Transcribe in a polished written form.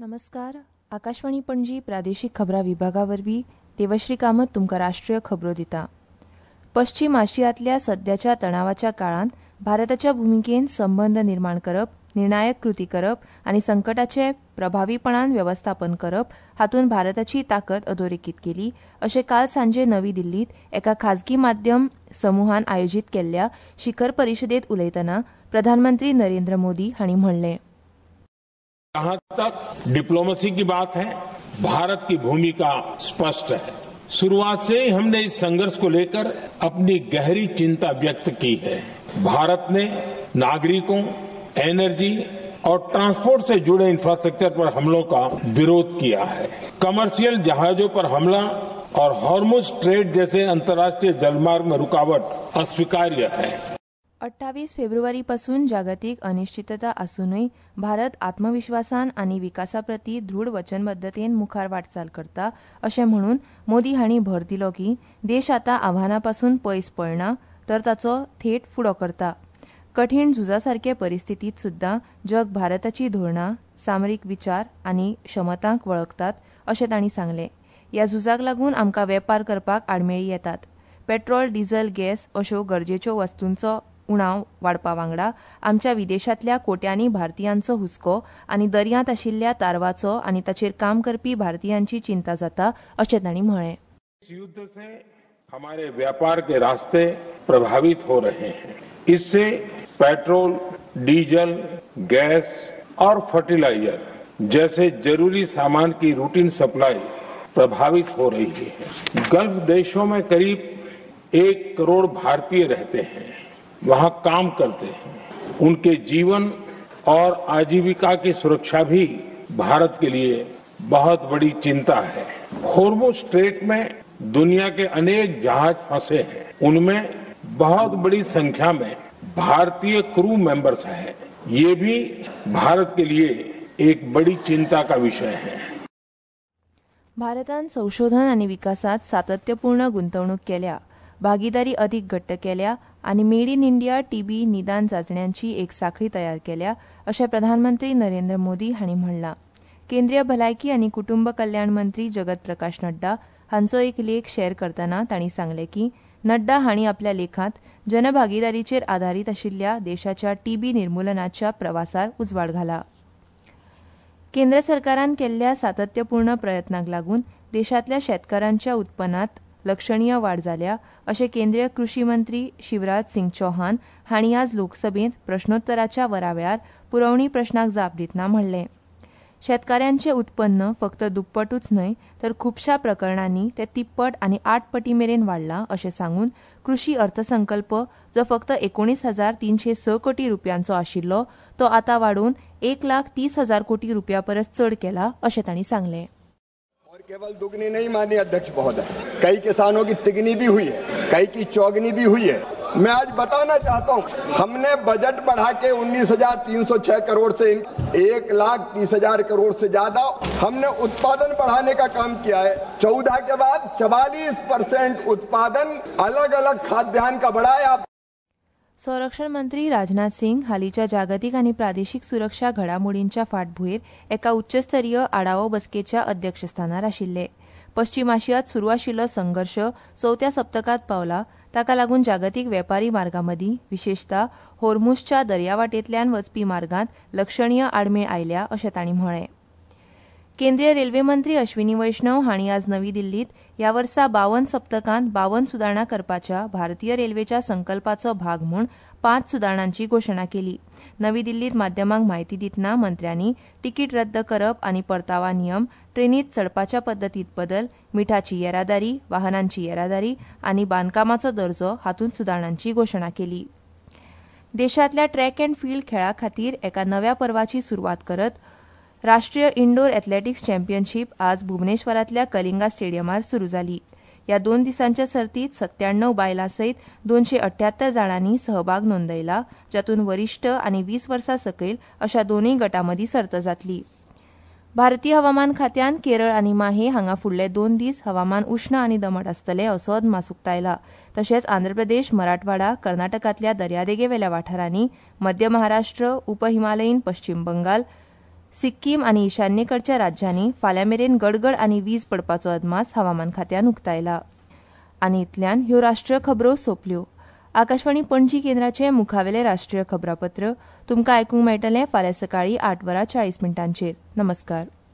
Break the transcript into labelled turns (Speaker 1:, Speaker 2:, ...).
Speaker 1: नमस्कार. आकाशवाणी पणजी प्रादेशीक खबरां विभागावरवीं देवश्री कामत तुमकां राष्ट्रीय खबरो दिता. पश्चिम आशियांतल्या सध्याच्या तणावाच्या काळांत भारताच्या भुमिकेन संबंद निर्माण करप, निर्णायक कृती करप आनी संकटाचें प्रभावीपणान व्यवस्थापन करप हातूंत भारताची ताकद अधोरेखीत केली अशें काल सांजे नवी दिल्लींत एका खाजगी माध्यम समुहान आयोजीत केल्ल्या शिखर परिशदेंत उलयतना प्रधानमंत्री नरेंद्र मोदी हांणी म्हणलें.
Speaker 2: जहां तक डिप्लोमेसी की बात है, भारत की भूमिका स्पष्ट है. शुरुआत से ही हमने इस संघर्ष को लेकर अपनी गहरी चिंता व्यक्त की है. भारत ने नागरिकों, एनर्जी और ट्रांसपोर्ट से जुड़े इंफ्रास्ट्रक्चर पर हमलों का विरोध किया है. कमर्शियल जहाजों पर हमला और हॉर्मुज स्ट्रेट जैसे अंतर्राष्ट्रीय जलमार्ग में रुकावट अस्वीकार्य है.
Speaker 1: 28 फेब्रुवारीपासून जागतीक अनिश्चितता आसूनय भारत आत्मविश्वासान आनी विकासाप्रती दृढ वचनबद्धतेन मुखार वाटचाल करता अशें म्हणून मोदी हांणी भर दिलो की देश आतां आव्हानांपासून पयस पळना तर ताचो थेट फुडो करता. कठीण झुजासारके परिस्थितींत सुद्दां जग भारताची धोरणां, सामरीक विचार आनी क्षमतांक वळखतात अशें तांणी सांगलें. ह्या झुजाक लागून आमकां वेपार करपाक आडमेळी येतात. पेट्रोल, डिझेल, गॅस अश्यो गरजेच्यो वस्तूंचो उणाव वाडपा वांगडा आमच्या विदेशांतल्या कोट्यांनी भारतीयांचो हुस्को आनी दर्यांत आशिल्ल्या तारवाचो आनी ताचेर काम करपी भारतीयांची चिंता जाता अशें तांणी म्हळें.
Speaker 2: इस युद्ध से हमारे व्यापार के रास्ते प्रभावित हो रहे हैं. इससे पेट्रोल, डीजल, गैस और फर्टिलाइजर जैसे जरूरी सामान की रूटीन सप्लाई प्रभावित हो रही है. गल्फ देशों में करीब 1 करोड़ भारतीय रहते हैं, वहां काम करते हैं. उनके जीवन और आजीविका की सुरक्षा भी भारत के लिए बहुत बड़ी चिंता है. हॉर्मुज स्ट्रेट में दुनिया के अनेक जहाज फंसे हैं. उनमें बहुत बड़ी संख्या में भारतीय क्रू मेंबर्स हैं. ये भी भारत के लिए एक बड़ी चिंता का विषय है.
Speaker 1: भारतान संशोधन आनी विकासात सातत्यपूर्ण गुंतवणूक केल्या, भागीदारी अदीक घट्ट केल्या आनी मेड इन इंडिया टीबी निदान चाचण्यांची एक साखळी तयार केल्या अशें प्रधानमंत्री नरेंद्र मोदी हांणी म्हणलां. केंद्रीय भलायकी आनी कुटुंब कल्याण मंत्री जगत प्रकाश नड्डा हांचो एक लेख शॅर करतना तांणी सांगलें की नड्डा हांणी आपल्या लेखांत जनभागीदारीचेर आदारीत आशिल्ल्या देशाच्या टीबी निर्मुलनाच्या प्रवासार उजवाड घाला. केंद्र सरकारान केल्ल्या सातत्यपूर्ण प्रयत्नांक लागून देशांतल्या शेतकारांच्या उत्पन्नात लक्षणीय वाड जाल्या अशें केंद्रीय कृषी मंत्री शिवराज सिंग चौहान हांणी आज लोकसभेंत प्रश्नोत्तराच्या वरावेळार पुरवणी प्रश्नाक जाप दितना म्हणलें. शेतकाऱ्यांचें उत्पन्न फक्त दुप्पटूच न्हय तर खुबशा प्रकरणांनी ते तिप्पट आनी 8 पटी मेरेन वाडलां अशें सांगून कृषी अर्थसंकल्प जो फक्त 19,306 कोटी रुपयांचो आशिल्लो तो आतां वाडून 1,30,000 कोटी रुपया परस चड केला अशें तांणी सांगलें.
Speaker 3: और केवल दुगनी नहीं माननीय अध्यक्ष महोदय, कई किसानों की तिगनी भी हुई है, कई की चौगनी भी हुई है. मैं आज बताना चाहता हूं, हमने बजट बढ़ा के 19,306 करोड़ से 1,30,000 करोड़ से ज्यादा हमने उत्पादन बढ़ाने का काम किया है. 14 के बाद 44% उत्पादन अलग अलग खाद्यान्न का बढ़ा है.
Speaker 1: संरक्षण मंत्री राजनाथ सिंग हालींच्या जागतीक आनी प्रादेशीक सुरक्षा घडामोडींच्या फाटभुंयेर एका उच्चस्तरीय आढावो बसकेच्या अध्यक्षस्थानार आशिल्ले. पश्चिम आशियांत सुरू आशिल्लो संघर्श 4थ्या सप्तकात पावला, ताका लागून जागतीक वेपारी मार्गांमदीं विशेषता होर्मुझच्या दर्यावाटेंतल्यान वचपी मार्गांत लक्षणीय आडमेळ आयल्या अशें तांणी म्हळें. केंद्रीय रेल्वे मंत्री अश्विनी वैष्णव हांणी आज नवी दिल्लींत ह्या वर्सा 52 सप्तकांत 52 सुदारणा करपाच्या भारतीय रेल्वेच्या संकल्पाचो भाग म्हूण 5 सुदारणांची घोशणा केली. नवी दिल्लींत माध्यमांक म्हायती दितना मंत्र्यांनी तिकीट रद्द करप आनी परतावा नियम, ट्रेनींत चडपाच्या पद्दतींत बदल, मिठाची येरादारी, वाहनांची येरादारी आनी बांदकामाचो दर्जो हातूंत सुदारणांची घोशणा केली. देशांतल्या ट्रॅक अँड फील्ड खेळा खातीर एका नव्या पर्वाची सुरवात करत राष्ट्रीय इंडोर एथलेटिक्स चॅम्पियनशीप आज भुवनेश्वरांतल्या कलिंगा स्टेडियमार सुरू जाली. ह्या 2 दिसांच्या सर्तींत 97 बायलां सयत 278 जाणांनी सहभाग नोंदयला, जातूंत वरिष्ठ आनी 20 वर्सां सकयल अशा दोनूय गटांमदीं सर्त जातली. भारतीय हवामान खात्यान केरळ आनी माहे हांगा फुडले 2 दीस हवामान उश्ण आनी दमट आसतलें असो अदमास उक्तायला. तशेंच आंध्र प्रदेश, मराठवाडा, कर्नाटकांतल्या दर्यादेगेवेल्या वाठारांनी, मध्य महाराष्ट्र, उपहिमालयीन पश्चिम बंगाल, सिक्कीम आनी ईशान्येकडच्या राज्यांनी फाल्यां मेरेन गडगड आनी वीज पडपाचो अदमास हवामान खात्यान उक्तायला. आनी इतल्यान ह्यो राष्ट्रीय खबरो सोंपल्यो. आकाशवाणी पणजी केंद्राचे मुखावेले राष्ट्रीय खबरापत्र तुमकां आयकूंक मेळटलें फाल्यां सकाळीं 8:40 नमस्कार.